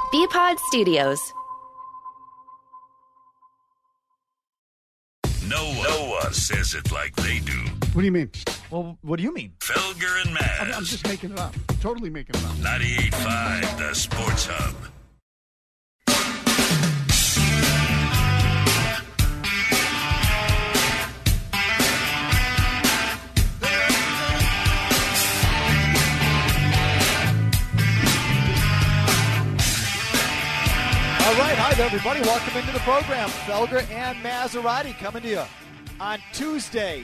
BPod Studios. No one says it like they do. What do you mean? Well, what do you mean? Felger and Maz. I'm just making it up. Totally making it up. 98.5, the Sports Hub. All right, hi there, everybody. Welcome into the program. Felger and Maserati coming to you on Tuesday,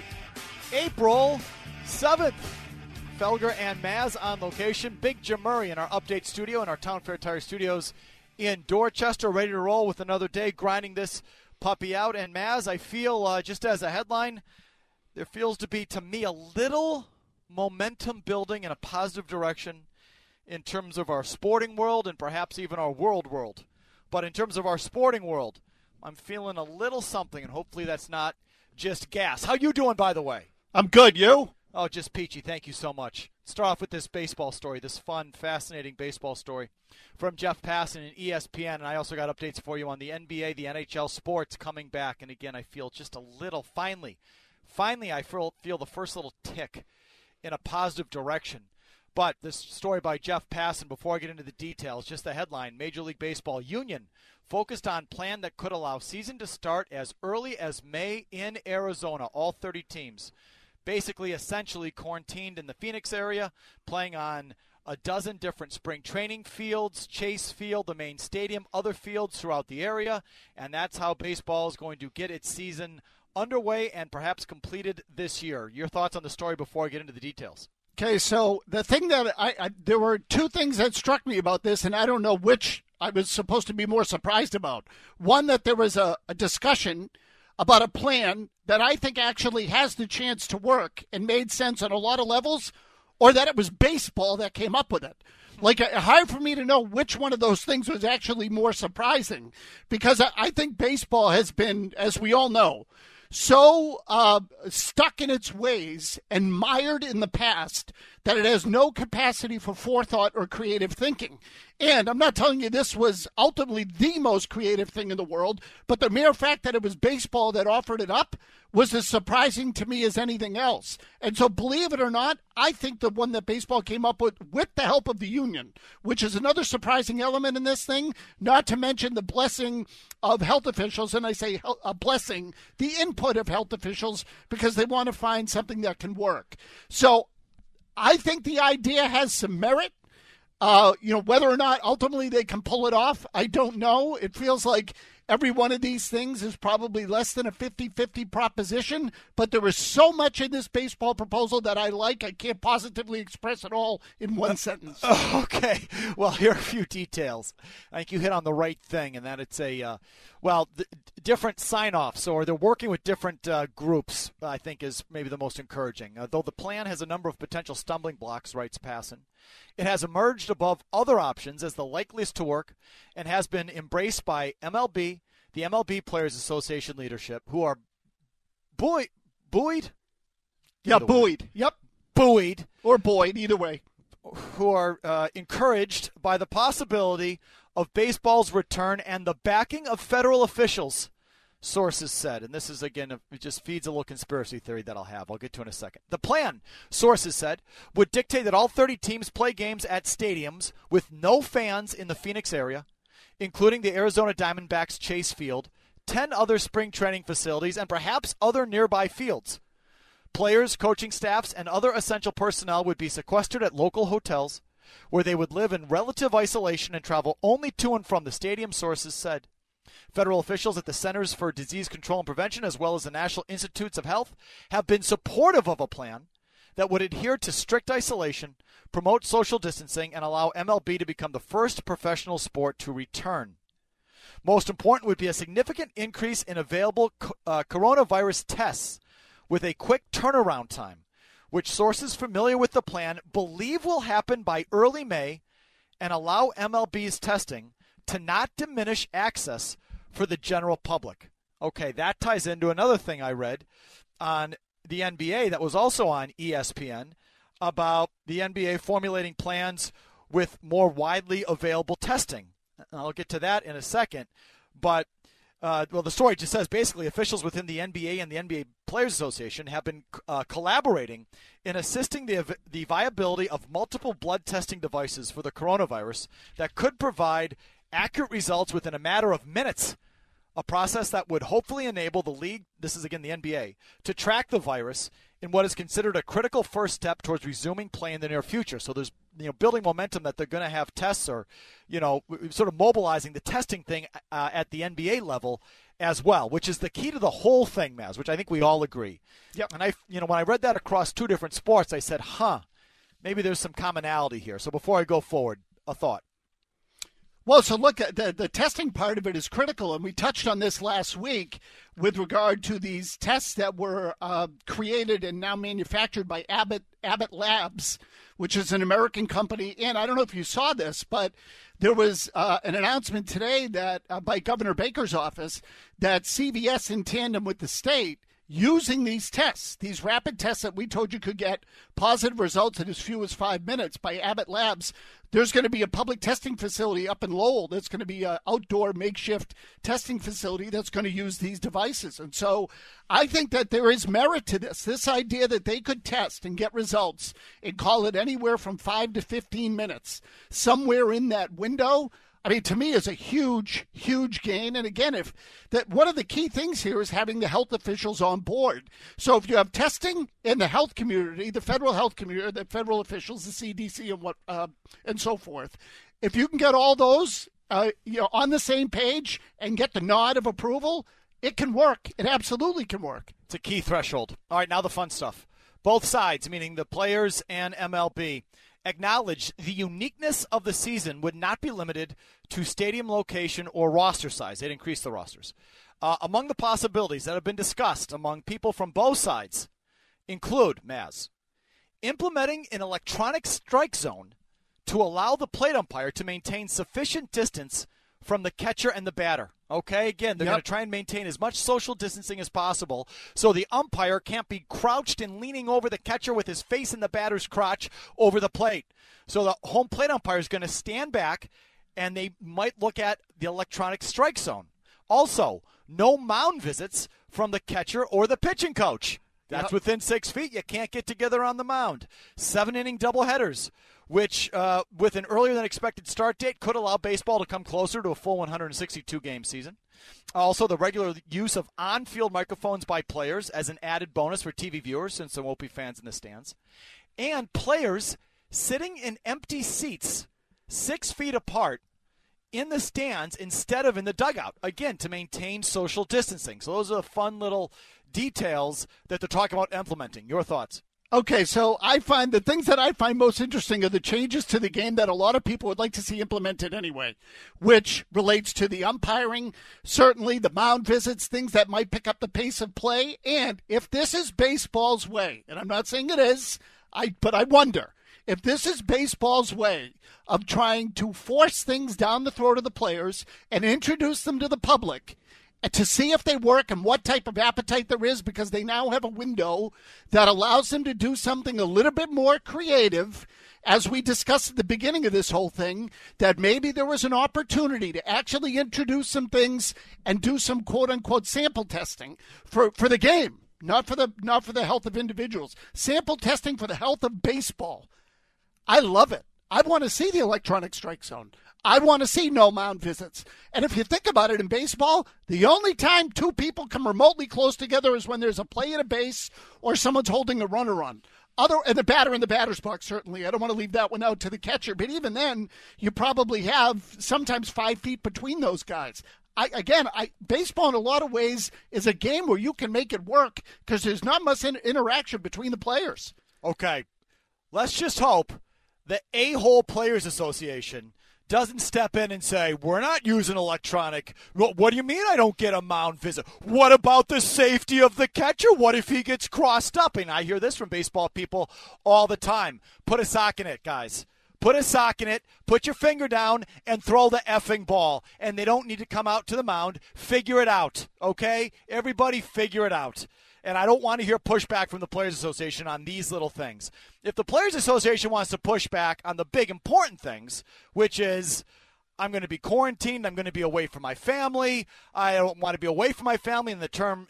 April 7th. Felger and Maz on location. Big Jim Murray in our update studio in our Town Fair Tire Studios in Dorchester, ready to roll with another day, grinding this puppy out. And Maz, I feel, just as a headline, there feels to be, to me, a little momentum building in a positive direction in terms of our sporting world and perhaps even our world. But in terms of our sporting world, I'm feeling a little something, and hopefully that's not just gas. How you doing, by the way? I'm good. You? Oh, just peachy. Thank you so much. Start off with this baseball story, this fun, fascinating baseball story from Jeff Passan and ESPN. And I also got updates for you on the NBA, the NHL sports coming back. And again, I feel just a little, finally, I feel the first little tick in a positive direction. But this story by Jeff Passan, before I get into the details, just the headline, Major League Baseball Union focused on plan that could allow season to start as early as May in Arizona, all 30 teams. Basically, essentially quarantined in the Phoenix area, playing on a dozen different spring training fields, Chase Field, the main stadium, other fields throughout the area, and that's how baseball is going to get its season underway and perhaps completed this year. Your thoughts on the story before I get into the details? Okay, so the thing that there were two things that struck me about this, and I don't know which I was supposed to be more surprised about. One, that there was a discussion about a plan that I think actually has the chance to work and made sense on a lot of levels, or that it was baseball that came up with it. Like, hard for me to know which one of those things was actually more surprising, because I think baseball has been, as we all know, so stuck in its ways and mired in the past that it has no capacity for forethought or creative thinking. And I'm not telling you this was ultimately the most creative thing in the world, but the mere fact that it was baseball that offered it up was as surprising to me as anything else. And so, believe it or not, I think the one that baseball came up with the help of the union, which is another surprising element in this thing, not to mention the blessing of health officials, and I say a blessing, the input of health officials, because they want to find something that can work. So I think the idea has some merit. Whether or not ultimately they can pull it off, I don't know. It feels like every one of these things is probably less than a 50-50 proposition, but there is so much in this baseball proposal that I like. I can't positively express it all in one sentence. Okay. Well, here are a few details. I think you hit on the right thing, and that it's different sign-offs, or they're working with different groups, I think is maybe the most encouraging. Though the plan has a number of potential stumbling blocks, writes Passan, it has emerged above other options as the likeliest to work and has been embraced by MLB, the MLB Players Association leadership, who are buoyed? Yeah, buoyed. Yep. Buoyed. Or buoyed, either way. Who are encouraged by the possibility of baseball's return and the backing of federal officials, sources said. And this is, again, it just feeds a little conspiracy theory that I'll get to in a second. The plan, sources said, would dictate that all 30 teams play games at stadiums with no fans in the Phoenix area, including the Arizona Diamondbacks Chase Field, 10 other spring training facilities, and perhaps other nearby fields. Players, coaching staffs, and other essential personnel would be sequestered at local hotels where they would live in relative isolation and travel only to and from the stadium, sources said. Federal officials at the Centers for Disease Control and Prevention, as well as the National Institutes of Health, have been supportive of a plan that would adhere to strict isolation, promote social distancing, and allow MLB to become the first professional sport to return. Most important would be a significant increase in available coronavirus tests with a quick turnaround time, which sources familiar with the plan believe will happen by early May and allow MLB's testing to not diminish access for the general public. Okay, that ties into another thing I read on the NBA that was also on ESPN about the NBA formulating plans with more widely available testing. I'll get to that in a second. But, the story just says basically officials within the NBA and the NBA Players Association have been collaborating in assisting the viability of multiple blood testing devices for the coronavirus that could provide accurate results within a matter of minutes, a process that would hopefully enable the league, this is again the NBA, to track the virus in what is considered a critical first step towards resuming play in the near future. So there's building momentum that they're going to have tests, or sort of mobilizing the testing thing at the NBA level as well, which is the key to the whole thing, Maz, which I think we all agree. Yep. And when I read that across two different sports, I said, maybe there's some commonality here. So before I go forward, a thought. Well, so look, the testing part of it is critical, and we touched on this last week with regard to these tests that were created and now manufactured by Abbott Labs, which is an American company. And I don't know if you saw this, but there was an announcement today that by Governor Baker's office that CVS, in tandem with the state, using these tests, these rapid tests that we told you could get positive results in as few as 5 minutes by Abbott Labs, there's going to be a public testing facility up in Lowell that's going to be an outdoor makeshift testing facility that's going to use these devices. And so I think that there is merit to this idea that they could test and get results and call it anywhere from 5 to 15 minutes, somewhere in that window. I mean, to me, is a huge, huge gain. And again, one of the key things here is having the health officials on board. So if you have testing in the health community, the federal health community, the federal officials, the CDC, and so forth, if you can get all those, on the same page and get the nod of approval, it can work. It absolutely can work. It's a key threshold. All right, now the fun stuff. Both sides, meaning the players and MLB, acknowledge the uniqueness of the season would not be limited to stadium location or roster size. They'd increase the rosters. Among the possibilities that have been discussed among people from both sides include, Maz, implementing an electronic strike zone to allow the plate umpire to maintain sufficient distance from the catcher and the batter. Okay, again, they're going to try and maintain as much social distancing as possible so the umpire can't be crouched and leaning over the catcher with his face in the batter's crotch over the plate. So the home plate umpire is going to stand back, and they might look at the electronic strike zone. Also, no mound visits from the catcher or the pitching coach. That's within 6 feet. You can't get together on the mound. 7-inning doubleheaders, which with an earlier than expected start date could allow baseball to come closer to a full 162-game season. Also, the regular use of on-field microphones by players as an added bonus for TV viewers, since there won't be fans in the stands. And players sitting in empty seats 6 feet apart in the stands instead of in the dugout, again, to maintain social distancing. So those are the fun little details that they're talking about implementing. Your thoughts? Okay, so I find the things that I find most interesting are the changes to the game that a lot of people would like to see implemented anyway, which relates to the umpiring, certainly the mound visits, things that might pick up the pace of play. And if this is baseball's way, and I'm not saying it is, but I wonder, if this is baseball's way of trying to force things down the throat of the players and introduce them to the public, to see if they work and what type of appetite there is, because they now have a window that allows them to do something a little bit more creative. As we discussed at the beginning of this whole thing, that maybe there was an opportunity to actually introduce some things and do some quote-unquote sample testing for the game, not for the health of individuals. Sample testing for the health of baseball. I love it. I want to see the electronic strike zone. I want to see no mound visits. And if you think about it, in baseball, the only time two people come remotely close together is when there's a play at a base or someone's holding a runner on. And the batter in the batter's box, certainly. I don't want to leave that one out to the catcher. But even then, you probably have sometimes 5 feet between those guys. Baseball in a lot of ways is a game where you can make it work because there's not much interaction between the players. Okay, let's just hope the A-hole Players Association doesn't step in and say, we're not using electronic. What do you mean I don't get a mound visit? What about the safety of the catcher? What if he gets crossed up? And I hear this from baseball people all the time. Put a sock in it, guys. Put a sock in it, put your finger down, and throw the effing ball. And they don't need to come out to the mound. Figure it out, okay? Everybody figure it out. And I don't want to hear pushback from the Players Association on these little things. If the Players Association wants to push back on the big important things, which is I'm going to be quarantined. I'm going to be away from my family. I don't want to be away from my family in the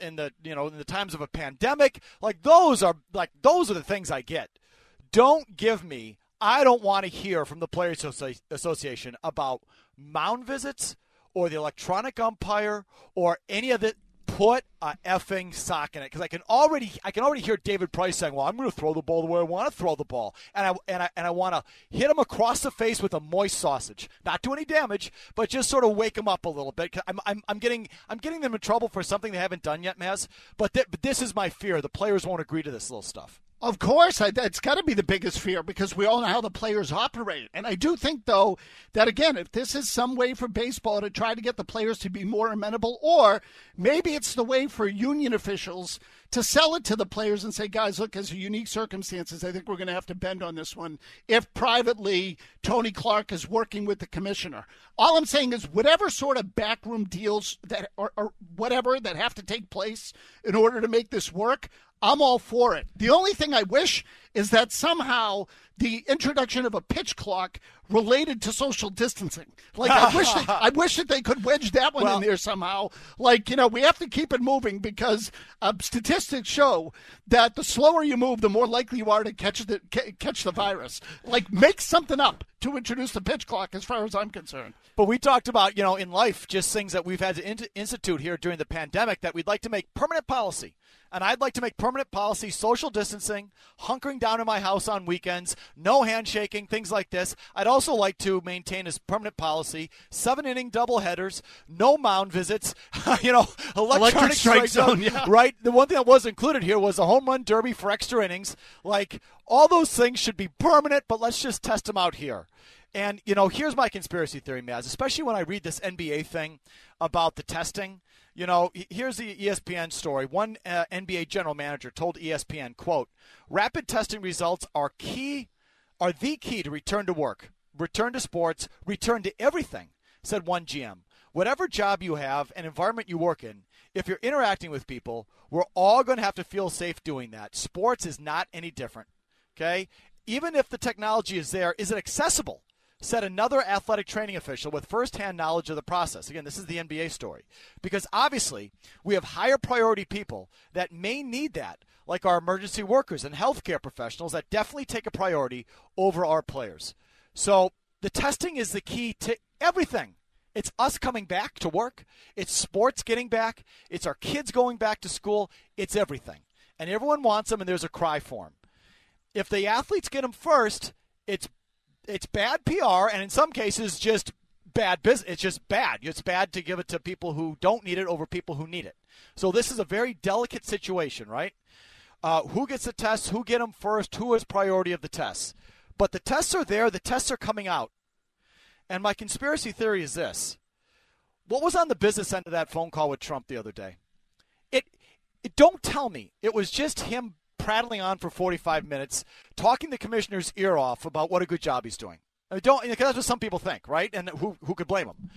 times of a pandemic. Like those are the things I get. Don't give me. I don't want to hear from the Players Association about mound visits or the electronic umpire or any of the. Put a effing sock in it, because I can already hear David Price saying, "Well, I'm going to throw the ball the way I want to throw the ball, and I want to hit him across the face with a moist sausage, not do any damage, but just sort of wake him up a little bit." I'm getting them in trouble for something they haven't done yet, Maz. But this is my fear: the players won't agree to this little stuff. Of course, that's got to be the biggest fear because we all know how the players operate. And I do think, though, that, again, if this is some way for baseball to try to get the players to be more amenable, or maybe it's the way for union officials to sell it to the players and say, guys, look, as unique circumstances, I think we're going to have to bend on this one if privately Tony Clark is working with the commissioner. All I'm saying is whatever sort of backroom deals that or whatever that have to take place in order to make this work, I'm all for it. The only thing I wish is that somehow the introduction of a pitch clock related to social distancing. Like, I wish that they could wedge that one in there somehow. Like, we have to keep it moving because statistics show that the slower you move, the more likely you are to catch the virus. Like, make something up to introduce the pitch clock as far as I'm concerned. But we talked about, in life, just things that we've had to institute here during the pandemic that we'd like to make permanent policy. And I'd like to make permanent policy social distancing, hunkering down in my house on weekends, no handshaking, things like this. I'd also like to maintain as permanent policy 7-inning doubleheaders, no mound visits, electronic strike zone. Yeah. Right? The one thing that was included here was a home run derby for extra innings. Like, all those things should be permanent, but let's just test them out here. And, here's my conspiracy theory, Maz, especially when I read this NBA thing about the testing. Here's the ESPN story. One NBA general manager told ESPN, quote, "Rapid testing results are the key to return to work, return to sports, return to everything," said one GM. "Whatever job you have and environment you work in, if you're interacting with people, we're all going to have to feel safe doing that. Sports is not any different." Okay? Even if the technology is there, is it accessible? Said another athletic training official with firsthand knowledge of the process. Again, this is the NBA story. Because obviously, we have higher priority people that may need that, like our emergency workers and healthcare professionals that definitely take a priority over our players. So the testing is the key to everything. It's us coming back to work. It's sports getting back. It's our kids going back to school. It's everything. And everyone wants them, and there's a cry for them. If the athletes get them first, it's bad PR, and in some cases, just bad business. It's just bad. It's bad to give it to people who don't need it over people who need it. So this is a very delicate situation, right? Who gets the tests? Who get them first? Who is priority of the tests? But the tests are there. The tests are coming out. And my conspiracy theory is this. What was on the business end of that phone call with Trump the other day? Don't tell me it was just him prattling on for 45 minutes, talking the commissioner's ear off about what a good job he's doing. Because that's what some people think, right? And who could blame him?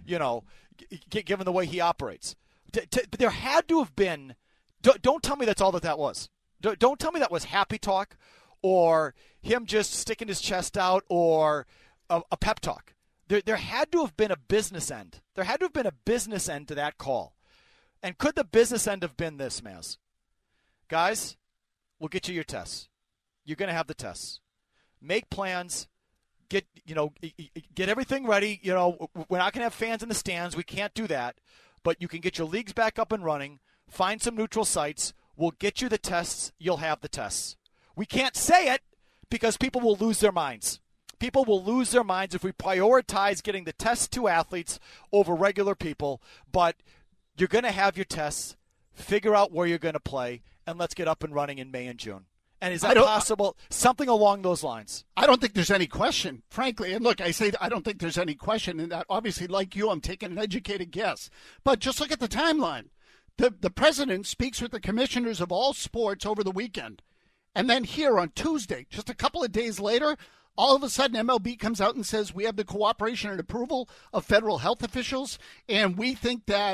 Given the way he operates. There had to have been. Don't tell me that's all that was. Don't tell me that was happy talk, or him just sticking his chest out, or a pep talk. There had to have been a business end. There had to have been a business end to that call. And could the business end have been this, Maz? Guys, we'll get you your tests. You're going to have the tests. Make plans. Get everything ready. We're not going to have fans in the stands. We can't do that. But you can get your leagues back up and running. Find some neutral sites. We'll get you the tests. You'll have the tests. We can't say it because people will lose their minds. People will lose their minds if we prioritize getting the tests to athletes over regular people. But you're going to have your tests. Figure out where you're going to play, and let's get up and running in May and June. And is that possible? Something along those lines. I don't think there's any question, frankly. And look, I say I don't think there's any question. And that obviously, like you, I'm taking an educated guess. But just look at the timeline. The president speaks with the commissioners of all sports over the weekend. And then here on Tuesday, just a couple of days later, all of a sudden MLB comes out and says we have the cooperation and approval of federal health officials. And we think that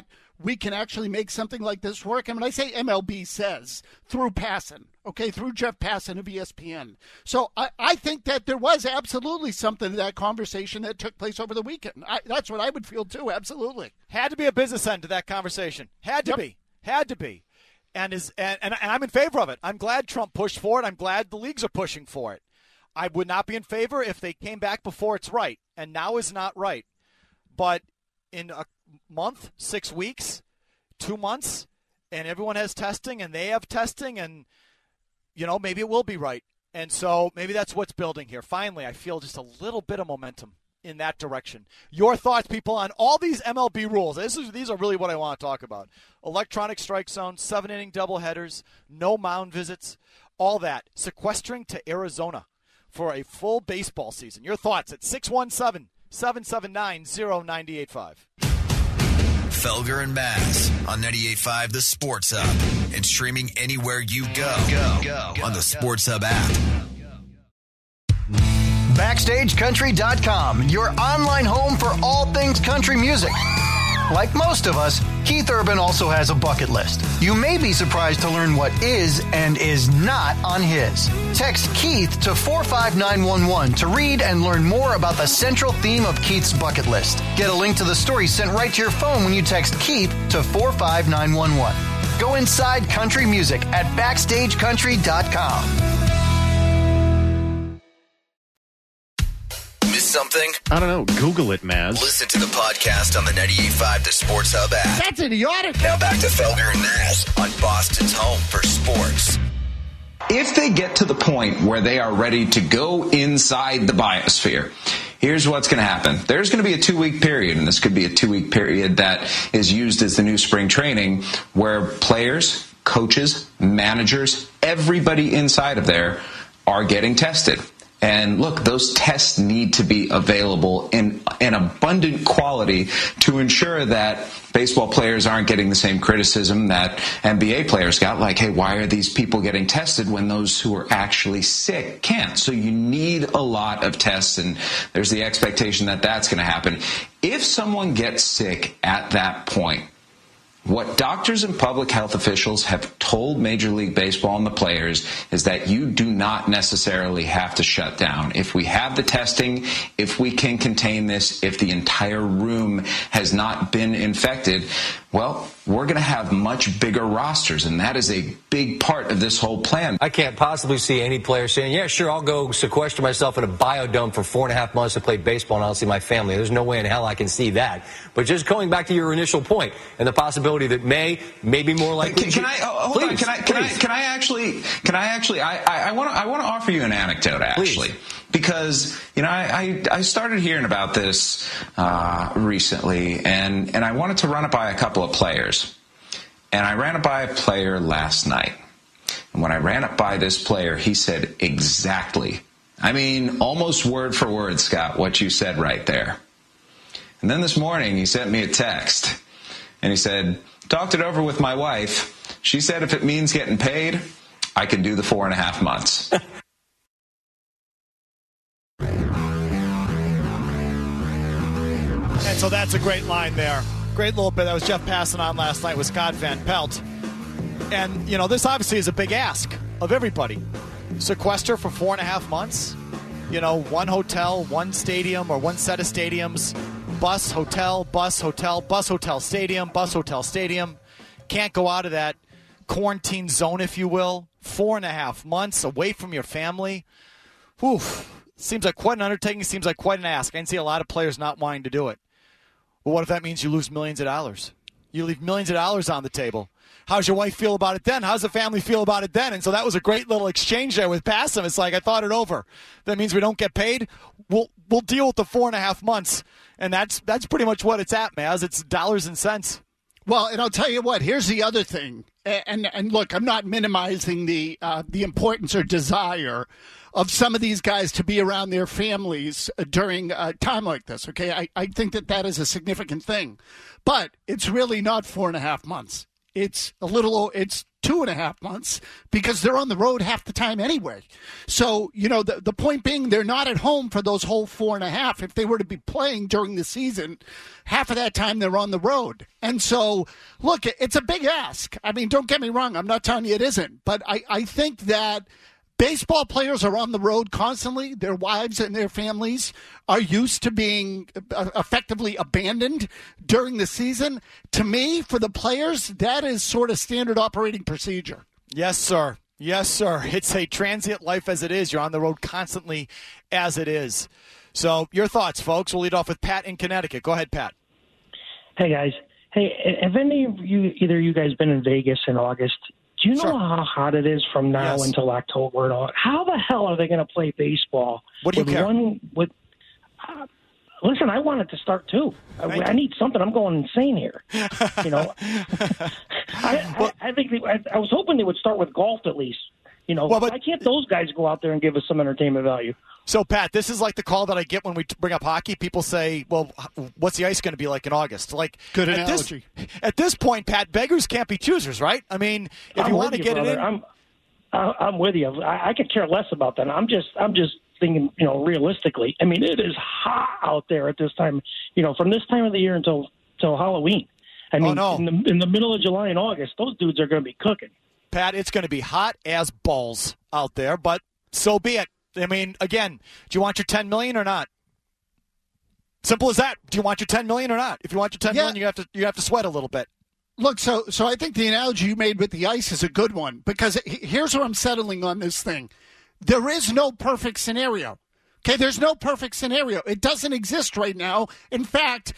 we can actually make something like this work. And when I say MLB says, through Passan, okay, through Jeff Passan of ESPN. So I think that there was absolutely something to that conversation that took place over the weekend. That's what I would feel too, absolutely. Had to be a business end to that conversation. Had to be. Had to be. And I'm in favor of it. I'm glad Trump pushed for it. I'm glad the leagues are pushing for it. I would not be in favor if they came back before it's right, and now is not right. But in a month, 6 weeks, 2 months, and everyone has testing, and they have testing, and, maybe it will be right. And so maybe that's what's building here. Finally, I feel just a little bit of momentum in that direction. Your thoughts, people, on all these MLB rules. These are really what I want to talk about. Electronic strike zone, 7-inning doubleheaders, no mound visits, all that. Sequestering to Arizona for a full baseball season. Your thoughts at 617-779-0985. Felger and Mazz on 98.5 The Sports Hub and streaming anywhere you go on the Sports Hub app. BackstageCountry.com, your online home for all things country music. Like most of us, Keith Urban also has a bucket list. You may be surprised to learn what is and is not on his. Text Keith to 45911 to read and learn more about the central theme of Keith's bucket list. Get a link to the story sent right to your phone when you text Keith to 45911. Go inside country music at BackstageCountry.com. Something? I don't know. Google it, Maz. Listen to the podcast on the 98.5 The Sports Hub app. That's idiotic. Now back to Felger and Mazz on Boston's home for sports. If they get to the point where they are ready to go inside the biosphere, here's what's going to happen. There's going to be a 2-week period, and this could be a 2-week period that is used as the new spring training, where players, coaches, managers, everybody inside of there are getting tested. And look, those tests need to be available in an abundant quality to ensure that baseball players aren't getting the same criticism that NBA players got, like, hey, why are these people getting tested when those who are actually sick can't? So you need a lot of tests, and there's the expectation that that's going to happen. If someone gets sick at that point, what doctors and public health officials have told Major League Baseball and the players is that you do not necessarily have to shut down. If we have the testing, if we can contain this, if the entire room has not been infected, well, we're going to have much bigger rosters, and that is a big part of this whole plan. I can't possibly see any player saying, yeah, sure, I'll go sequester myself in a biodome for 4.5 months to play baseball and I'll see my family. There's no way in hell I can see that. But just going back to your initial point and the possibility that maybe more likely. Can I want to offer you an anecdote, actually. Please. Because, I started hearing about this recently, and I wanted to run it by a couple of players. And I ran it by a player last night. And when I ran it by this player, he said exactly, almost word for word, Scott, what you said right there. And then this morning, he sent me a text. And he said, talked it over with my wife. She said if it means getting paid, I can do the 4.5 months. And so that's a great line there. Great little bit. That was Jeff Passan on last night with Scott Van Pelt. And, this obviously is a big ask of everybody. Sequester for 4.5 months. One hotel, one stadium, or one set of stadiums. Bus, hotel, bus, hotel, bus, hotel, stadium, bus, hotel, stadium. Can't go out of that quarantine zone, if you will. 4.5 months away from your family. Whew. Seems like quite an undertaking. Seems like quite an ask. I can see a lot of players not wanting to do it. Well, what if that means you lose millions of dollars? You leave millions of dollars on the table. How's your wife feel about it then? How's the family feel about it then? And so that was a great little exchange there with Passan. It's like, I thought it over. That means we don't get paid. We'll deal with the 4.5 months. And that's pretty much what it's at, Maz. It's dollars and cents. Well, and I'll tell you what, here's the other thing. And look, I'm not minimizing the importance or desire of some of these guys to be around their families during a time like this, okay? I think that is a significant thing. But it's really not 4.5 months. it's 2.5 months because they're on the road half the time anyway. So, the point being they're not at home for those whole 4.5. If they were to be playing during the season, half of that time they're on the road. And so, look, it's a big ask. I mean, don't get me wrong. I'm not telling you it isn't. But I think that baseball players are on the road constantly. Their wives and their families are used to being effectively abandoned during the season. To me, for the players, that is sort of standard operating procedure. Yes, sir. Yes, sir. It's a transient life as it is. You're on the road constantly as it is. So your thoughts, folks. We'll lead off with Pat in Connecticut. Go ahead, Pat. Hey, guys. Hey, have any of you, either of you guys, been in Vegas in August? Do you know how hot it is from now until October and all? How the hell are they going to play baseball? What do you care? Listen, I want it to start too. I need something. I'm going insane here. I think I was hoping they would start with golf at least. Why can't those guys go out there and give us some entertainment value? So, Pat, this is like the call that I get when we bring up hockey. People say, well, what's the ice going to be like in August? Good analogy. At this point, Pat, beggars can't be choosers, right? I mean, if you want to get it in. I'm with you. I could care less about that. I'm just thinking, realistically. I mean, it is hot out there at this time, from this time of the year until Halloween. I mean, in the middle of July and August, those dudes are going to be cooking. Pat, it's going to be hot as balls out there, but so be it. I mean, again, do you want your $10 million or not? Simple as that. Do you want your $10 million or not? If you want your $10 million, you have to sweat a little bit. Look, so I think the analogy you made with the ice is a good one because here's where I'm settling on this thing. There is no perfect scenario. Okay, there's no perfect scenario. It doesn't exist right now. In fact,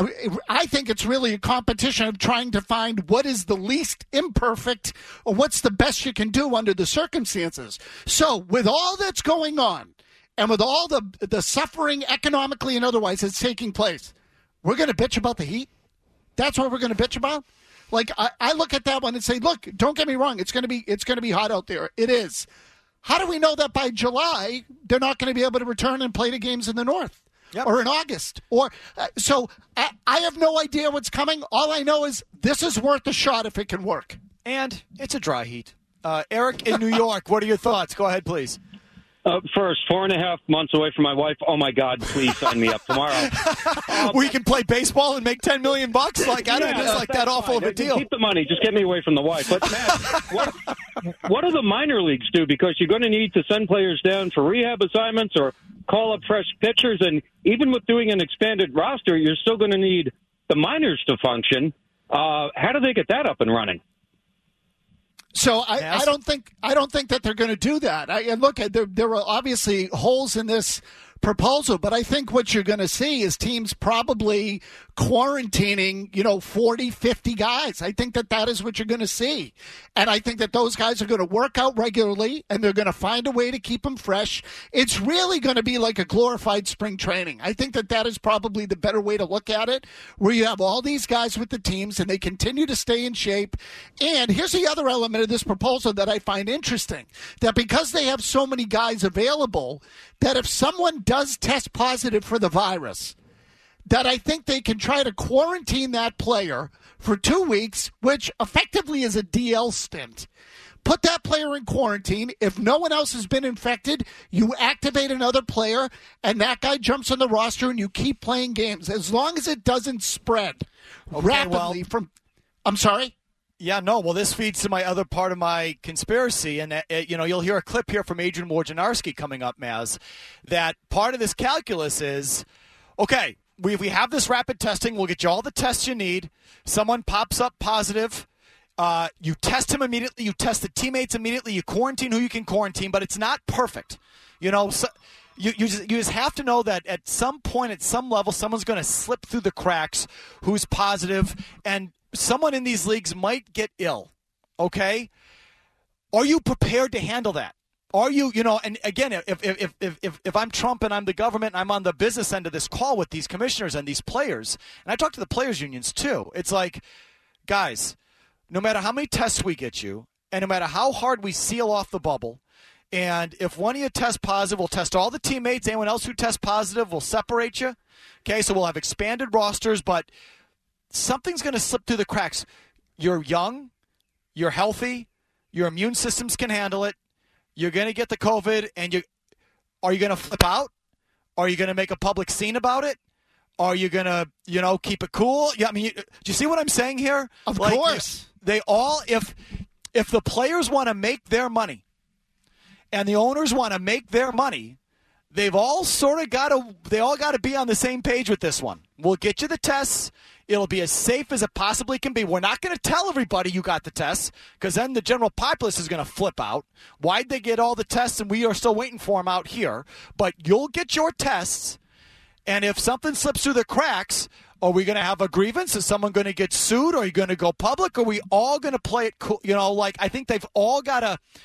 I think it's really a competition of trying to find what is the least imperfect or what's the best you can do under the circumstances. So with all that's going on and with all the suffering economically and otherwise that's taking place, we're going to bitch about the heat? That's what we're going to bitch about? Like, I look at that one and say, look, don't get me wrong. It's going to be hot out there. It is. How do we know that by July they're not going to be able to return and play the games in the North? Yep. Or in August? So I have no idea what's coming. All I know is this is worth a shot if it can work. And it's a dry heat. Eric in New York, what are your thoughts? Go ahead, please. First, 4.5 months away from my wife. Oh, my God, please sign me up tomorrow. We can play baseball and make $10 million? Like, I don't just like that awful of a deal. Keep the money. Just get me away from the wife. But, Matt, what do the minor leagues do? Because you're going to need to send players down for rehab assignments or call up fresh pitchers. And even with doing an expanded roster, you're still going to need the minors to function. How do they get that up and running? So I don't think that they're going to do that. And look, there are obviously holes in this proposal, but I think what you're going to see is teams probably quarantining, 40, 50 guys. I think that is what you're going to see. And I think that those guys are going to work out regularly and they're going to find a way to keep them fresh. It's really going to be like a glorified spring training. I think that is probably the better way to look at it, where you have all these guys with the teams and they continue to stay in shape. And here's the other element of this proposal that I find interesting, that because they have so many guys available, that if someone does test positive for the virus, that I think they can try to quarantine that player for 2 weeks, which effectively is a DL stint. Put that player in quarantine. If no one else has been infected, you activate another player, and that guy jumps on the roster, and you keep playing games as long as it doesn't spread rapidly from. I'm sorry? Yeah, no. Well, this feeds to my other part of my conspiracy, and you'll hear a clip here from Adrian Wojnarowski coming up, Maz, that part of this calculus is, okay, we have this rapid testing. We'll get you all the tests you need. Someone pops up positive. You test him immediately. You test the teammates immediately. You quarantine who you can quarantine, but it's not perfect. So you just have to know that at some point, at some level, someone's going to slip through the cracks who's positive, and someone in these leagues might get ill, okay? Are you prepared to handle that? Are you, and again, if I'm Trump and I'm the government and I'm on the business end of this call with these commissioners and these players, and I talk to the players' unions too, it's like, guys, no matter how many tests we get you, and no matter how hard we seal off the bubble, and if one of you tests positive, we'll test all the teammates, anyone else who tests positive, we'll separate you, okay? So we'll have expanded rosters, but something's going to slip through the cracks. You're young. You're healthy. Your immune systems can handle it. You're going to get the COVID, and are you going to flip out? Are you going to make a public scene about it? Are you going to, keep it cool? Yeah, I mean, do you see what I'm saying here? Of course. They all, if the players want to make their money and the owners want to make their money, they've all got to be on the same page with this one. We'll get you the tests. It'll be as safe as it possibly can be. We're not going to tell everybody you got the tests because then the general populace is going to flip out. Why'd they get all the tests and we are still waiting for them out here? But you'll get your tests, and if something slips through the cracks, are we going to have a grievance? Is someone going to get sued? Are you going to go public? Are we all going to play it cool? I think they've all got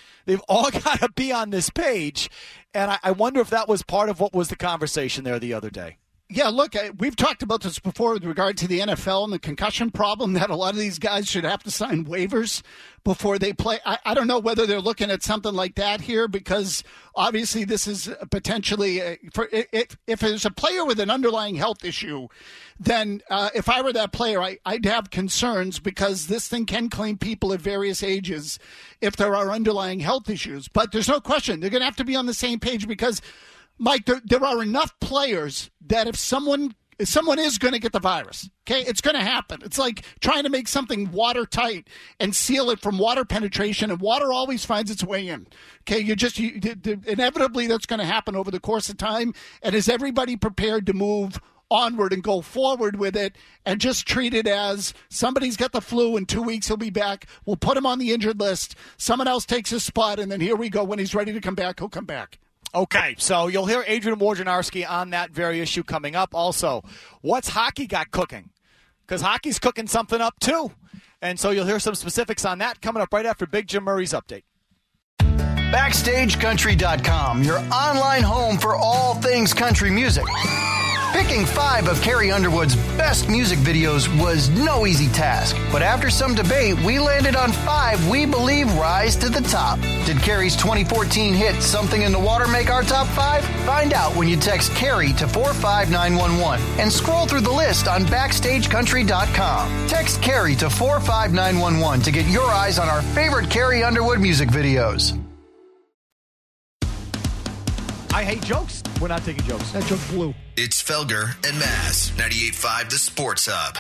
to be on this page, and I wonder if that was part of what was the conversation there the other day. Yeah, look, we've talked about this before with regard to the NFL and the concussion problem, that a lot of these guys should have to sign waivers before they play. I don't know whether they're looking at something like that here, because obviously this is potentially, if there's a player with an underlying health issue, then if I were that player, I'd have concerns, because this thing can claim people at various ages if there are underlying health issues. But there's no question they're going to have to be on the same page, because Mike, there are enough players that if someone is going to get the virus, okay, it's going to happen. It's like trying to make something watertight and seal it from water penetration, and water always finds its way in. Okay, inevitably that's going to happen over the course of time. And is everybody prepared to move onward and go forward with it and just treat it as somebody's got the flu, in 2 weeks he'll be back, we'll put him on the injured list, someone else takes his spot, and then here we go, when he's ready to come back, he'll come back. Okay, so you'll hear Adrian Wojnarowski on that very issue coming up. Also, what's hockey got cooking? Because hockey's cooking something up too. And so you'll hear some specifics on that coming up right after Big Jim Murray's update. BackstageCountry.com, your online home for all things country music. Picking 5 of Carrie Underwood's best music videos was no easy task, but after some debate, we landed on 5 we believe rise to the top. Did Carrie's 2014 hit Something in the Water make our top 5? Find out when you text Carrie to 45911 and scroll through the list on BackstageCountry.com. Text Carrie to 45911 to get your eyes on our favorite Carrie Underwood music videos. I hate jokes. We're not taking jokes. That joke blew. It's Felger and Mass, 98.5 The Sports Hub.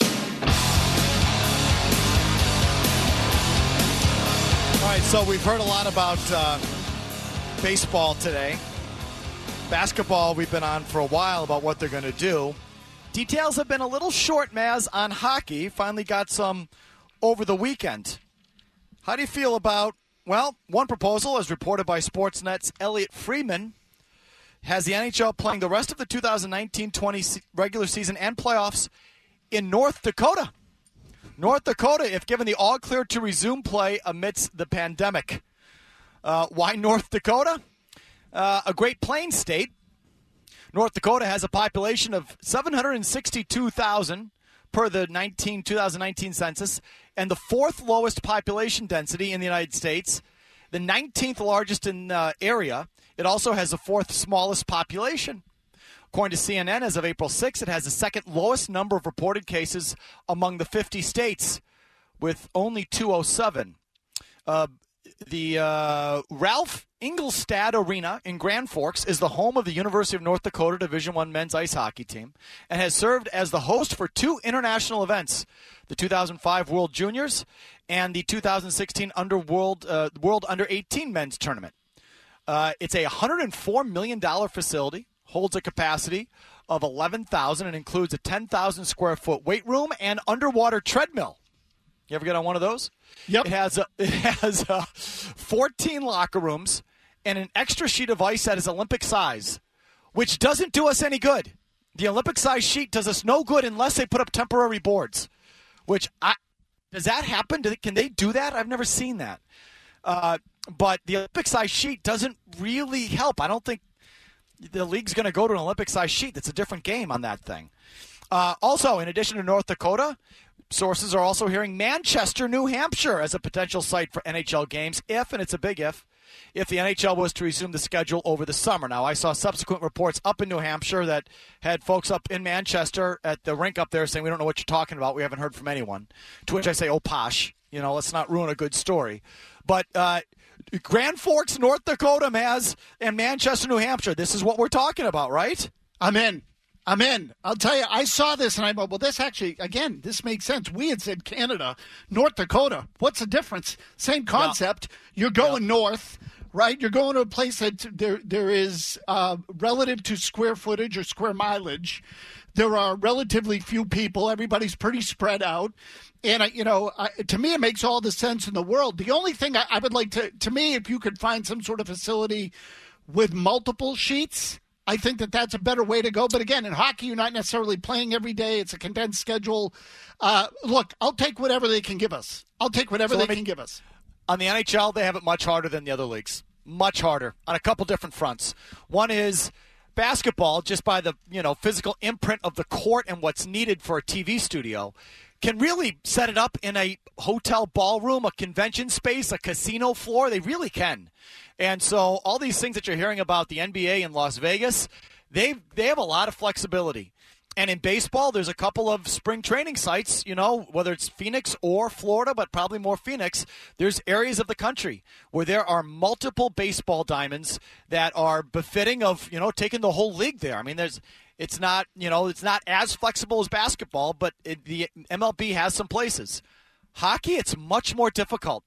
All right, so we've heard a lot about baseball today. Basketball, we've been on for a while about what they're going to do. Details have been a little short, Maz, on hockey. Finally got some over the weekend. How do you feel about, one proposal, as reported by Sportsnet's Elliot Friedman, has the NHL playing the rest of the 2019-20 regular season and playoffs in North Dakota. North Dakota, if given the all-clear to resume play amidst the pandemic. Why North Dakota? A Great Plains state. North Dakota has a population of 762,000 per the 2019 census, and the 4th lowest population density in the United States, the 19th largest in area. It also has the 4th smallest population. According to CNN, as of April 6th, it has the 2nd lowest number of reported cases among the 50 states, with only 207. The Ralph Engelstad Arena in Grand Forks is the home of the University of North Dakota Division I men's ice hockey team and has served as the host for 2 international events, the 2005 World Juniors and the 2016 World Under-18 men's tournament. It's a $104 million facility, holds a capacity of 11,000, and includes a 10,000 square foot weight room and underwater treadmill. You ever get on one of those? Yep. It has 14 locker rooms and an extra sheet of ice that is Olympic size, which doesn't do us any good. The Olympic size sheet does us no good unless they put up temporary boards, does that happen? Can they do that? I've never seen that. But the Olympic size sheet doesn't really help. I don't think the league's going to go to an Olympic size sheet. It's a different game on that thing. Also, in addition to North Dakota, sources are also hearing Manchester, New Hampshire as a potential site for NHL games if, and it's a big if, if the NHL was to resume the schedule over the summer. Now, I saw subsequent reports up in New Hampshire that had folks up in Manchester at the rink up there saying, we don't know what you're talking about. We haven't heard from anyone. To which I say, oh, posh. Let's not ruin a good story. But Grand Forks, North Dakota, and Manchester, New Hampshire, this is what we're talking about, right? I'm in. I'll tell you, I saw this, and I went, well, this actually, again, this makes sense. We had said Canada, North Dakota. What's the difference? Same concept. Yeah. You're going north, right? You're going to a place that there is relative to square footage or square mileage. There are relatively few people. Everybody's pretty spread out. And, to me, it makes all the sense in the world. The only thing I would like to me, if you could find some sort of facility with multiple sheets, I think that's a better way to go. But again, in hockey, you're not necessarily playing every day. It's a condensed schedule. Look, I'll take whatever they can give us. On the NHL, they have it much harder than the other leagues. Much harder on a couple different fronts. One is basketball, just by the physical imprint of the court and what's needed for a TV studio, can really set it up in a hotel ballroom, a convention space, a casino floor. They really can. And so all these things that you're hearing about the NBA in Las Vegas, they have a lot of flexibility. And in baseball, there's a couple of spring training sites, whether it's Phoenix or Florida, but probably more Phoenix. There's areas of the country where there are multiple baseball diamonds that are befitting of, taking the whole league there. I mean, it's not as flexible as basketball, but the MLB has some places. Hockey, it's much more difficult.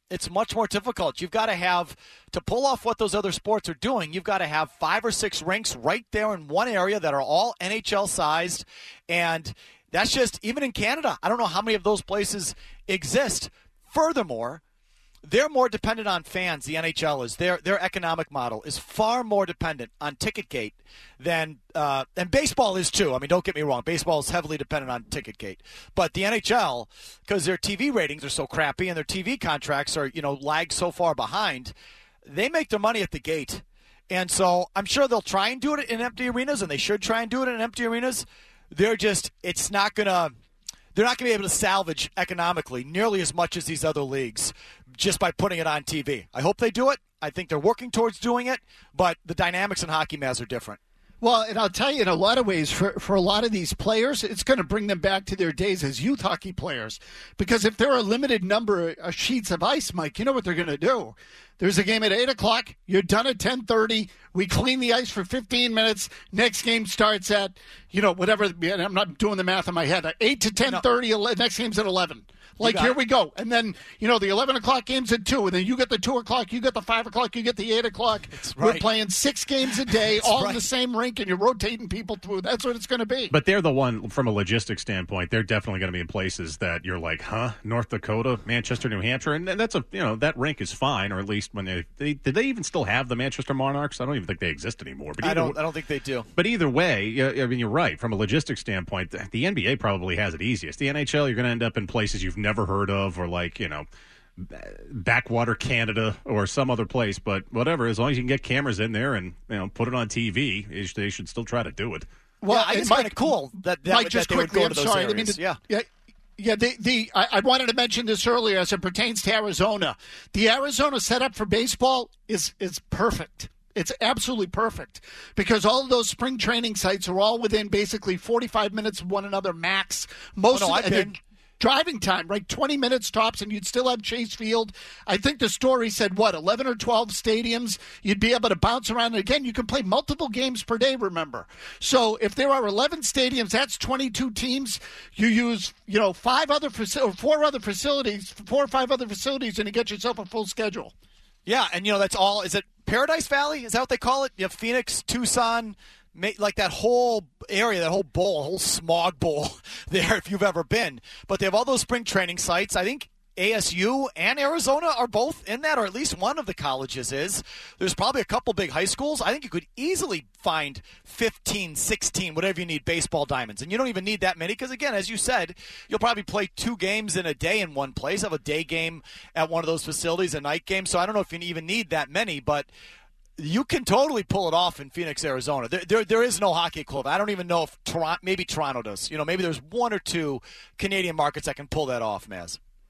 You've got to pull off what those other sports are doing, you've got to have 5 or 6 rinks right there in one area that are all NHL-sized. And that's just, even in Canada, I don't know how many of those places exist. Furthermore, they're more dependent on fans, the NHL is. Their economic model is far more dependent on Ticketgate than and baseball is too. I mean, don't get me wrong. Baseball is heavily dependent on Ticketgate. But the NHL, because their TV ratings are so crappy and their TV contracts are, lag so far behind, they make their money at the gate. And so I'm sure they'll try and do it in empty arenas, and they should try and do it in empty arenas. They're not going to be able to salvage economically nearly as much as these other leagues just by putting it on TV. I hope they do it. I think they're working towards doing it, but the dynamics in hockey, Maz, are different. Well, and I'll tell you, in a lot of ways, for a lot of these players, it's going to bring them back to their days as youth hockey players. Because if there are a limited number of sheets of ice, Mike, you know what they're going to do. There's a game at 8 o'clock. You're done at 10:30. We clean the ice for 15 minutes. Next game starts at, whatever. I'm not doing the math in my head. 8 to 10:30. No. Next game's at 11. Here we go. And then, the 11 o'clock game's at 2. And then you get the 2 o'clock, you get the 5 o'clock, you get the 8 o'clock. That's right. We're playing 6 games a day, all in the same rink, and you're rotating people through. That's what it's going to be. But they're the one, from a logistics standpoint, they're definitely going to be in places that you're like, huh? North Dakota, Manchester, New Hampshire. And that's that rink is fine, or at least when did they even still have the Manchester Monarchs? I don't even think they exist anymore. But I don't think they do. But either way, I mean, you're right. From a logistics standpoint, the NBA probably has it easiest. The NHL, you're going to end up in places you've never heard of, or backwater Canada or some other place. But whatever, as long as you can get cameras in there and put it on TV, they should still try to do it. Well, it's kind of cool that Mike, just they quickly, would go to those areas. Yeah, I wanted to mention this earlier as it pertains to Arizona. The Arizona setup for baseball is perfect. It's absolutely perfect because all of those spring training sites are all within basically 45 minutes of one another max. Driving time, right? 20 minutes tops, and you'd still have Chase Field. I think the story said, 11 or 12 stadiums. You'd be able to bounce around. And again, you can play multiple games per day, remember. So if there are 11 stadiums, that's 22 teams. You use, 4 or 5 other facilities, and you get yourself a full schedule. Yeah, and, that's all. Is it Paradise Valley? Is that what they call it? You have Phoenix, Tucson, like that whole area, that whole smog bowl there if you've ever been. But they have all those spring training sites. I think ASU and Arizona are both in that, or at least one of the colleges is. There's probably a couple big high schools. I think you could easily find 15, 16, whatever you need, baseball diamonds. And you don't even need that many because, again, as you said, you'll probably play 2 games in a day in one place, have a day game at one of those facilities, a night game. So I don't know if you even need that many, but you can totally pull it off in Phoenix, Arizona. There is no hockey equivalent. I don't even know if maybe Toronto does. Maybe there's 1 or 2 Canadian markets that can pull that off, Maz.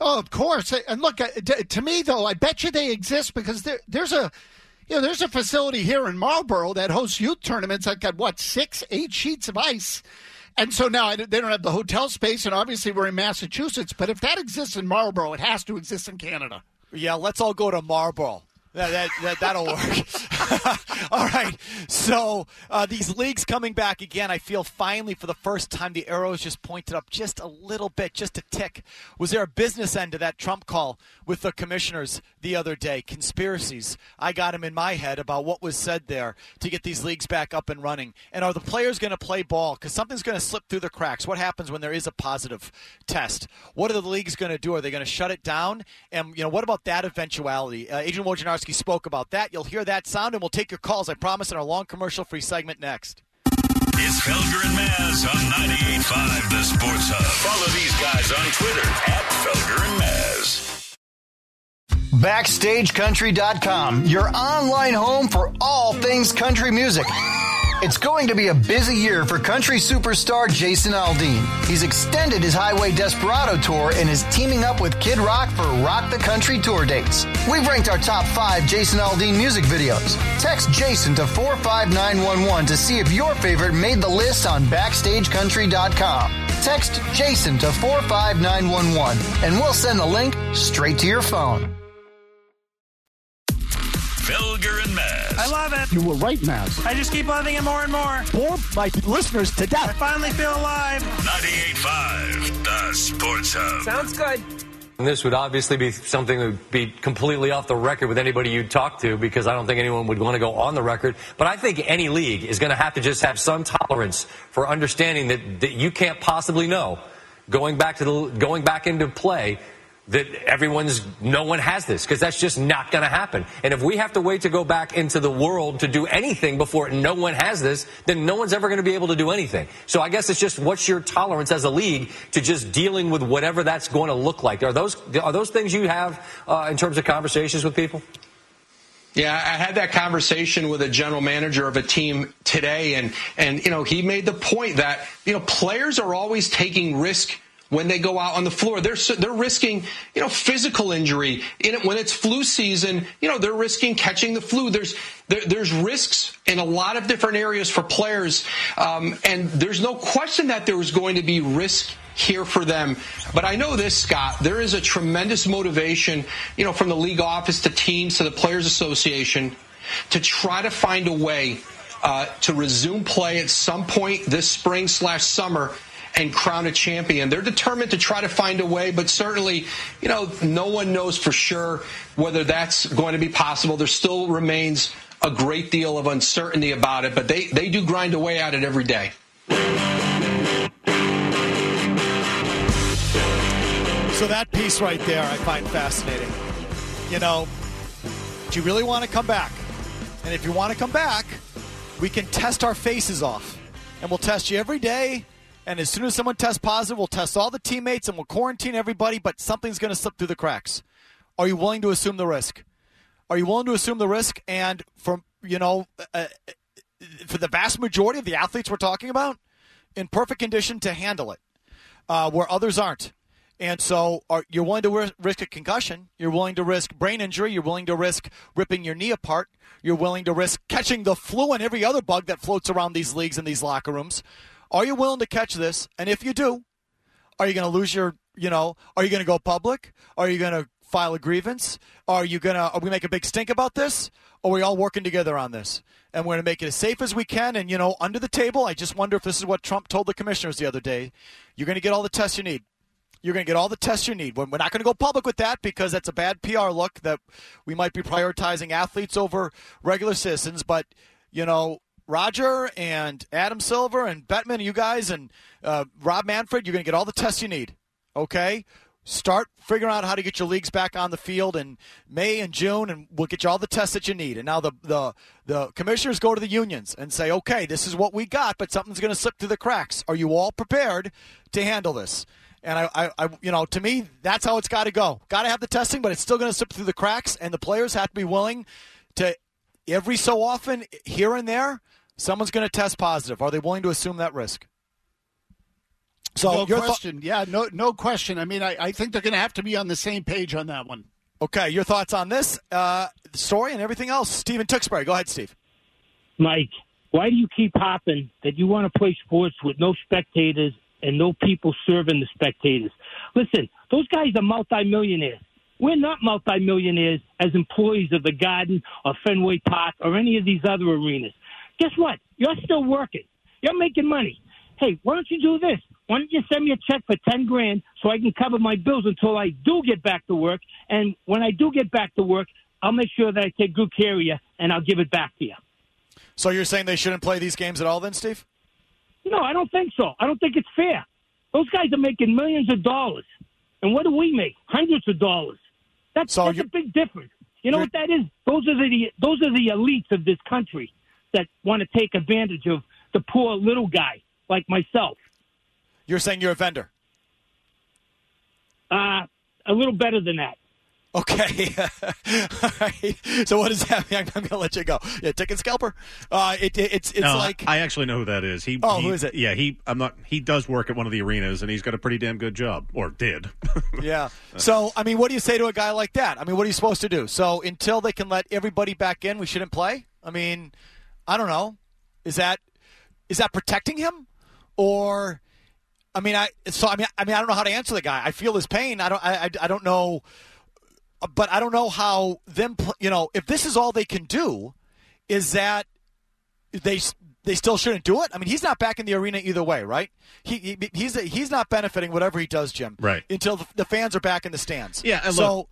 Oh, of course. And look, to me, though, I bet you they exist because there's a facility here in Marlboro that hosts youth tournaments that got, 6, 8 sheets of ice. And so now they don't have the hotel space, and obviously we're in Massachusetts. But if that exists in Marlboro, it has to exist in Canada. Yeah, let's all go to Marlboro. That'll work. All right. So these leagues coming back again, I feel finally for the first time the arrows just pointed up just a little bit, just a tick. Was there a business end to that Trump call with the commissioners the other day? Conspiracies. I got them in my head about what was said there to get these leagues back up and running. And are the players going to play ball? Because something's going to slip through the cracks. What happens when there is a positive test? What are the leagues going to do? Are they going to shut it down? And, what about that eventuality? Adrian Wojnarowski spoke about that. You'll hear that sound, and we'll take your calls, I promise, in our long commercial-free segment next. It's Felger and Maz on 98.5 The Sports Hub. Follow these guys on Twitter @Felger and Maz. BackstageCountry.com, your online home for all things country music. It's going to be a busy year for country superstar Jason Aldean. He's extended his Highway Desperado tour and is teaming up with Kid Rock for Rock the Country tour dates. We've ranked our top 5 Jason Aldean music videos. Text Jason to 45911 to see if your favorite made the list on BackstageCountry.com. Text Jason to 45911 and we'll send the link straight to your phone. Felger and Maz. I love it. You were right, Maz. I just keep loving it more and more. Bore my listeners to death. I finally feel alive. 98.5 The Sports Hub. Sounds good. And this would obviously be something that would be completely off the record with anybody you'd talk to, because I don't think anyone would want to go on the record. But I think any league is going to have to just have some tolerance for understanding that you can't possibly know going back into play that no one has this, because that's just not going to happen. And if we have to wait to go back into the world to do anything before no one has this, then no one's ever going to be able to do anything. So I guess it's just, what's your tolerance as a league to just dealing with whatever that's going to look like? Are those things you have in terms of conversations with people? Yeah, I had that conversation with a general manager of a team today, and he made the point that players are always taking risk when they go out on the floor. They're risking, physical injury. When it's flu season, they're risking catching the flu. There's risks in a lot of different areas for players. And there's no question that there was going to be risk here for them. But I know this, Scott, there is a tremendous motivation, from the league office to teams to the Players Association to try to find a way to resume play at some point this spring/summer and crown a champion. They're determined to try to find a way, but certainly, no one knows for sure whether that's going to be possible. There still remains a great deal of uncertainty about it, but they do grind away at it every day. So that piece right there I find fascinating. Do you really want to come back? And if you want to come back, we can test our faces off. And we'll test you every day. And as soon as someone tests positive, we'll test all the teammates and we'll quarantine everybody, but something's going to slip through the cracks. Are you willing to assume the risk? Are you willing to assume the risk? And for the vast majority of the athletes we're talking about, in perfect condition to handle it, where others aren't. And so you're willing to risk a concussion. You're willing to risk brain injury. You're willing to risk ripping your knee apart. You're willing to risk catching the flu and every other bug that floats around these leagues and these locker rooms. Are you willing to catch this? And if you do, are you going to lose are you going to go public? Are you going to file a grievance? Are we make a big stink about this? Or are we all working together on this? And we're going to make it as safe as we can. And, under the table, I just wonder if this is what Trump told the commissioners the other day. You're going to get all the tests you need. You're going to get all the tests you need. We're not going to go public with that because that's a bad PR look that we might be prioritizing athletes over regular citizens. But, Roger and Adam Silver and Bettman, you guys, and Rob Manfred, you're going to get all the tests you need, okay? Start figuring out how to get your leagues back on the field in May and June, and we'll get you all the tests that you need. And now the commissioners go to the unions and say, okay, this is what we got, but something's going to slip through the cracks. Are you all prepared to handle this? And I to me, that's how it's got to go. Got to have the testing, but it's still going to slip through the cracks, and the players have to be willing to, every so often, here and there, someone's going to test positive. Are they willing to assume that risk? So no question. No question. I mean, I think they're going to have to be on the same page on that one. Okay, your thoughts on this story and everything else. Stephen Tewksbury. Go ahead, Steve. Mike, why do you keep hopping that you want to play sports with no spectators and no people serving the spectators? Listen, those guys are multimillionaires. We're not multimillionaires as employees of the Garden or Fenway Park or any of these other arenas. Guess what? You're still working. You're making money. Hey, why don't you do this? Why don't you send me a check for $10,000 so I can cover my bills until I do get back to work? And when I do get back to work, I'll make sure that I take good care of you, and I'll give it back to you. So you're saying they shouldn't play these games at all then, Steve? No, I don't think so. I don't think it's fair. Those guys are making millions of dollars. And what do we make? Hundreds of dollars. That's a big difference. You know what that is? Those are the elites of this country that want to take advantage of the poor little guy like myself. You're saying you're a vendor? A little better than that. Okay. All right. So what does that mean? I'm going to let you go. Yeah, ticket scalper? It's no, like... I actually know who that is. Who is it? Yeah, he does work at one of the arenas, and he's got a pretty damn good job. Or did. Yeah. So, I mean, what do you say to a guy like that? I mean, what are you supposed to do? So until they can let everybody back in, we shouldn't play? I mean, I don't know. Is that protecting him? Or... I don't know how to answer the guy. I feel his pain. I don't know, but I don't know how them. If this is all they can do, is that they still shouldn't do it? I mean, he's not back in the arena either way, right? He's not benefiting whatever he does, Jim. Right. Until the fans are back in the stands. Yeah. So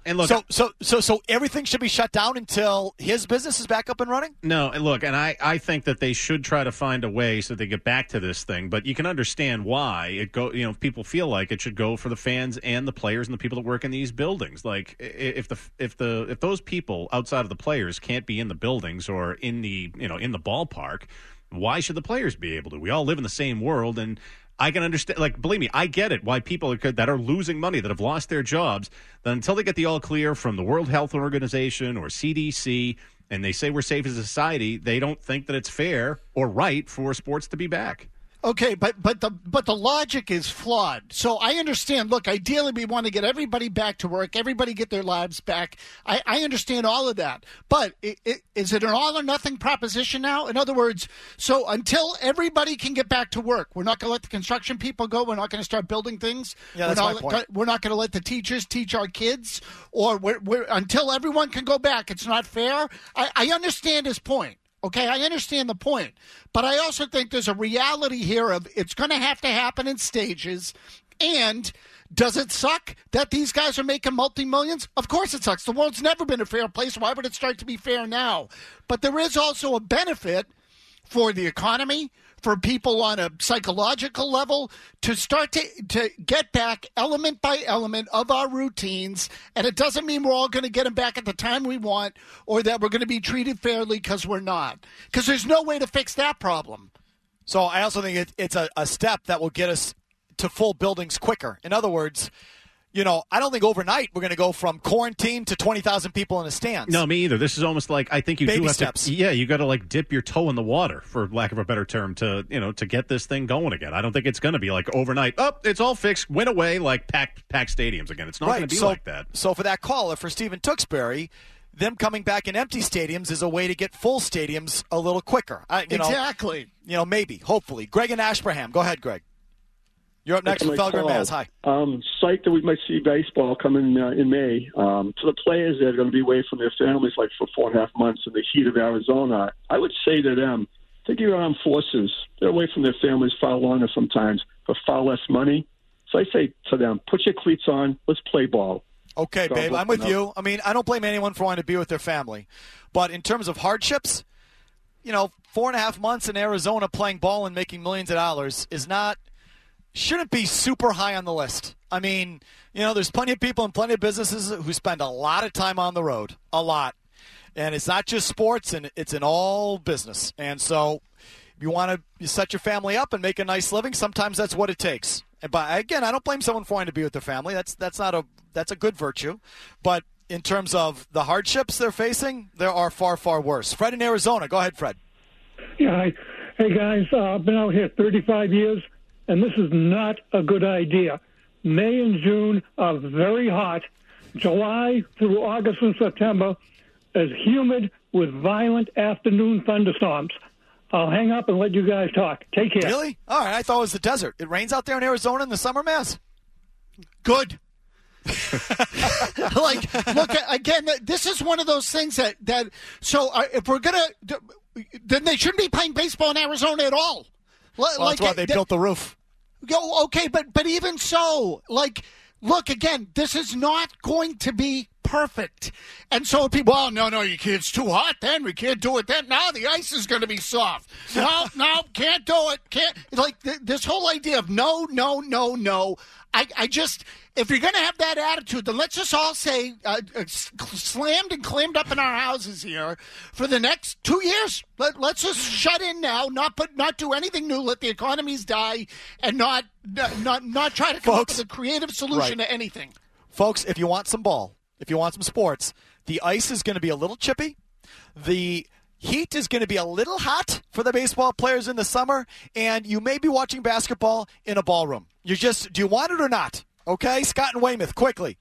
everything should be shut down until his business is back up and running. No. And look, and I think that they should try to find a way so they get back to this thing. But you can understand why it go. You know, people feel like it should go for the fans and the players and the people that work in these buildings. Like if those people outside of the players can't be in the buildings or in the ballpark, why should the players be able to? We all live in the same world, and I can understand. Like, believe me, I get it. Why people that are losing money, that have lost their jobs, that until they get the all clear from the World Health Organization or CDC, and they say we're safe as a society, they don't think that it's fair or right for sports to be back. Okay, but the logic is flawed. So I understand. Look, ideally we want to get everybody back to work, everybody get their lives back. I understand all of that. But is it an all or nothing proposition now? In other words, so until everybody can get back to work, we're not going to let the construction people go. We're not going to start building things. Yeah, that's my point. We're not going to let the teachers teach our kids, or we're until everyone can go back. It's not fair. I understand his point. Okay, I understand the point, but I also think there's a reality here of it's going to have to happen in stages. And does it suck that these guys are making multi-millions? Of course it sucks. The world's never been a fair place. Why would it start to be fair now? But there is also a benefit for the economy, for people on a psychological level, to start to get back element by element of our routines. And it doesn't mean we're all going to get them back at the time we want, or that we're going to be treated fairly, because we're not. Because there's no way to fix that problem. So I also think it's a step that will get us to full buildings quicker. In other words, I don't think overnight we're going to go from quarantine to 20,000 people in the stands. No, me either. This is almost like, I think you Baby do have steps. to. Yeah, you got to like dip your toe in the water, for lack of a better term, to get this thing going again. I don't think it's going to be like overnight. Oh, it's all fixed. Went away like packed stadiums again. It's not going to be like that. So for that caller, for Stephen Tewksbury, them coming back in empty stadiums is a way to get full stadiums a little quicker. Exactly. Maybe, hopefully. Greg in Ashburnham. Go ahead, Greg. You're up next for Felger and Maz. Hi. Psyched that we might see baseball coming in May. To the players that are going to be away from their families like for 4.5 months in the heat of Arizona, I would say to them, think of your armed forces. They're away from their families far longer sometimes for far less money. So I say to them, put your cleats on, let's play ball. Okay, babe, I'm with you. I mean, I don't blame anyone for wanting to be with their family. But in terms of hardships, 4.5 months in Arizona playing ball and making millions of dollars shouldn't be super high on the list. I mean, there's plenty of people and plenty of businesses who spend a lot of time on the road, a lot. And it's not just sports, and it's in all business. And so if you want to set your family up and make a nice living, sometimes that's what it takes. But again, I don't blame someone for wanting to be with their family. That's a good virtue. But in terms of the hardships they're facing, there are far, far worse. Fred in Arizona. Go ahead, Fred. Yeah, hey, guys. I've been out here 35 years. and this is not a good idea. May and June are very hot. July through August and September is humid with violent afternoon thunderstorms. I'll hang up and let you guys talk. Take care. Really? All right, I thought it was the desert. It rains out there in Arizona in the summer, Maz? Good. Look, again, this is one of those things that if we're going to, then they shouldn't be playing baseball in Arizona at all. That's why they built the roof. Okay, but even so, look, again, this is not going to be perfect. And so people, no, it's too hot then. We can't do it then. Now the ice is going to be soft. No, can't do it. Can't. This whole idea of no. I just, if you're going to have that attitude, then let's just all say slammed and clammed up in our houses here for the next 2 years. Let's just shut in now, not do anything new, let the economies die, and not try to come up with a creative solution to anything. Folks, if you want some ball, if you want some sports, the ice is going to be a little chippy. The heat is going to be a little hot for the baseball players in the summer, and you may be watching basketball in a ballroom. Do you want it or not? Okay, Scott and Weymouth, quickly.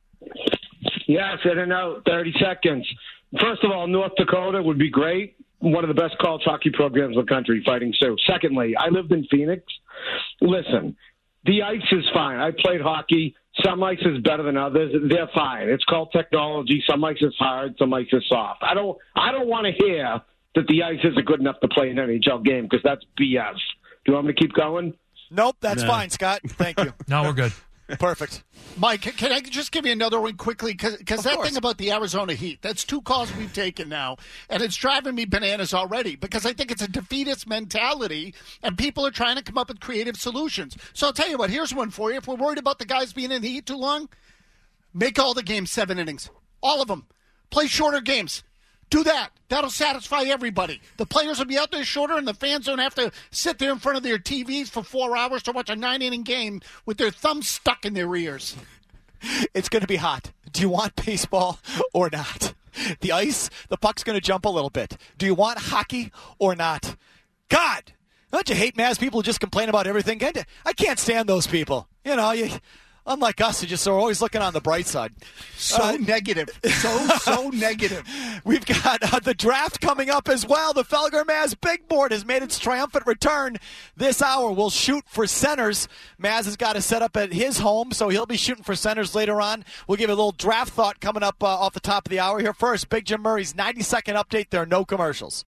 Yes, in and out, 30 seconds. First of all, North Dakota would be great. One of the best college hockey programs in the country, Fighting Sioux. Secondly, I lived in Phoenix. Listen, the ice is fine. I played hockey. Some ice is better than others. They're fine. It's called technology. Some ice is hard. Some ice is soft. I don't want to hear that the ice isn't good enough to play an NHL game because that's BS. Do you want me to keep going? Nope, that's fine, Scott. Thank you. No, we're good. Perfect. Mike, can I just give you another one quickly? Because that thing about the Arizona heat, that's 2 calls we've taken now, and it's driving me bananas already because I think it's a defeatist mentality, and people are trying to come up with creative solutions. So I'll tell you what, here's one for you. If we're worried about the guys being in the heat too long, make all the games 7 innings. All of them. Play shorter games. Do that. That'll satisfy everybody. The players will be out there shorter, and the fans don't have to sit there in front of their TVs for 4 hours to watch a 9-inning game with their thumbs stuck in their ears. It's going to be hot. Do you want baseball or not? The ice, the puck's going to jump a little bit. Do you want hockey or not? God, don't you hate Maz people who just complain about everything? I can't stand those people. Unlike us, who just are always looking on the bright side. So negative. So negative. We've got the draft coming up as well. The Felger Maz Big Board has made its triumphant return this hour. We'll shoot for centers. Maz has got to set up at his home, so he'll be shooting for centers later on. We'll give you a little draft thought coming up off the top of the hour here. First, Big Jim Murray's 90-second update. There are no commercials.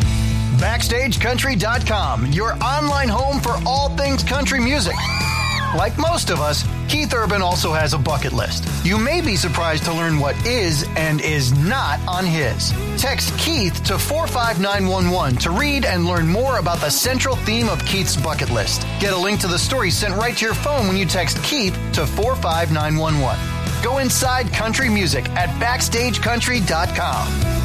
BackstageCountry.com, your online home for all things country music. Like most of us, Keith Urban also has a bucket list. You may be surprised to learn what is and is not on his. Text Keith to 45911 to read and learn more about the central theme of Keith's bucket list. Get a link to the story sent right to your phone when you text Keith to 45911. Go inside country music at BackstageCountry.com.